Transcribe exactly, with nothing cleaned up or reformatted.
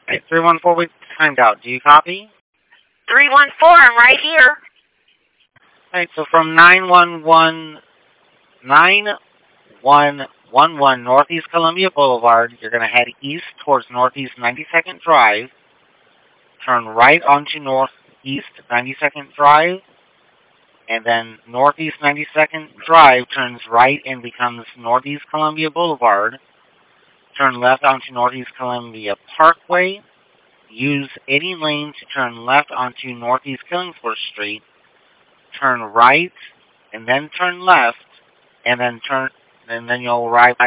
Okay, three one four, we timed out. Do you copy? three one four, I'm right here. Alright, so from nine one one, nine one one one Northeast Columbia Boulevard, you're going to head east towards Northeast ninety-second Drive, turn right onto Northeast ninety-second Drive, and then Northeast ninety-second Drive turns right and becomes Northeast Columbia Boulevard. Turn left onto Northeast Columbia Parkway. Use any lane to turn left onto Northeast Killingsworth Street. Turn right, and then turn left, and then turn, and then you'll arrive